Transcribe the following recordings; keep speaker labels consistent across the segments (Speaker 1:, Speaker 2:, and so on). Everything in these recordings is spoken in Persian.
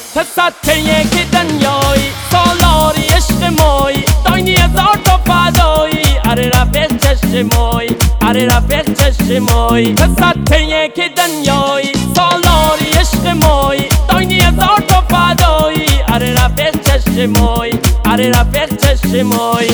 Speaker 1: سطح یک دنیایی سالاری عشق مایی داینی هزار تا فدایی اره رفیق چشم مایی اره رفیق چشم مایی سطح یک دنیایی سالاری عشق مایی داینی هزار تا فدایی اره رفیق چشم مایی اره رفیق چشم مایی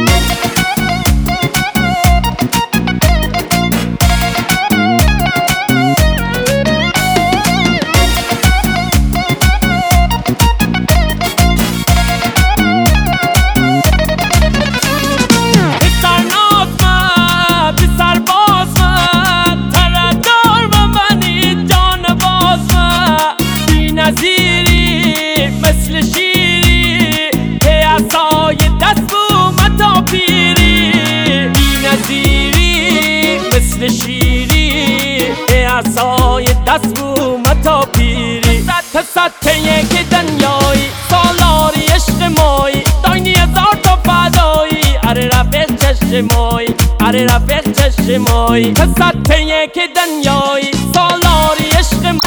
Speaker 1: مثل شیری که عصای دست بومت تا پیری بی نظیری مثل شیری که عصای دست بومت تا پیری سطح یک دنیایی سالاری عشق مایی داینی هزار تا فدایی اره رفیق چشم مایی اره رفیق چشم مایی سطح یک دنیایی سالاری عشق مایی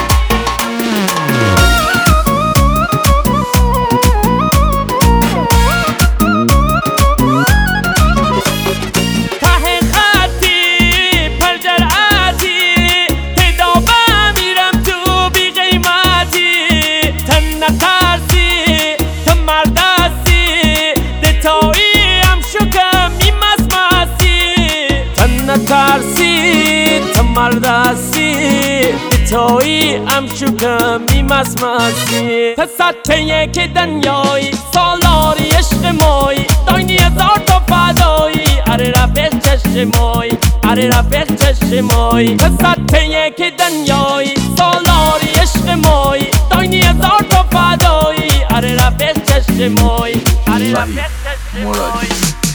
Speaker 1: ترسی تو مردستی تویی ام شکم میمسمسی سطح یک دنیایی سالاری عشق مایی داینی هزار تا فدایی اره رفیق چشم مایی اره رفیق چشم مایی سطح یک دنیایی سالاری عشق مایی داینی هزار تا فدایی اره رفیق چشم مایی اره رفیق چشم مایی